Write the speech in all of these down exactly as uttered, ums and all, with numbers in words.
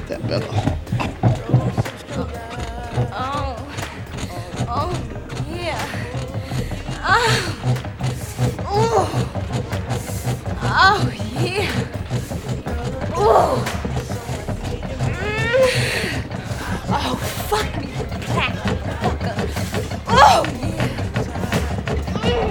that better. Oh. Oh, yeah. Oh. Oh. Oh, yeah. Oh. Mm. Oh, fuck me, black fucker. Oh, yeah. Mm.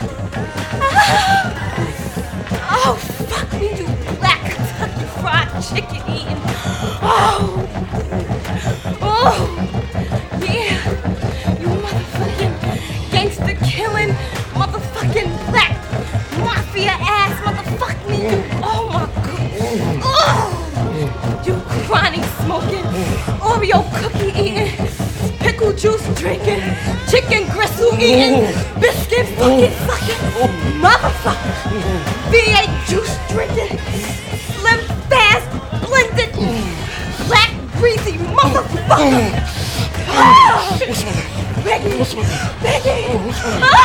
Oh, fuck me, you black Kentucky fried chicken eating. Oh. Oh. Yeah. You motherfucking gangster killing, motherfucking black mafia ass motherfucking me. You, oh my god. Oh. You chronic smoking, Oreo cookie eating, pickle juice drinking, chicken gristle eating, biscuit fucking sucking, motherfucker. V eight juice drinking, slim fast blended, black greasy motherfucker. Oh! What's wrong? Becky! What's wrong? Becky! What's wrong? Oh!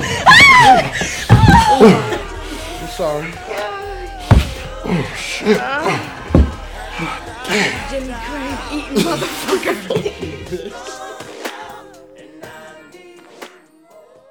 Oh! I'm sorry. Oh, shit. Jimmy Crane eating motherfucker.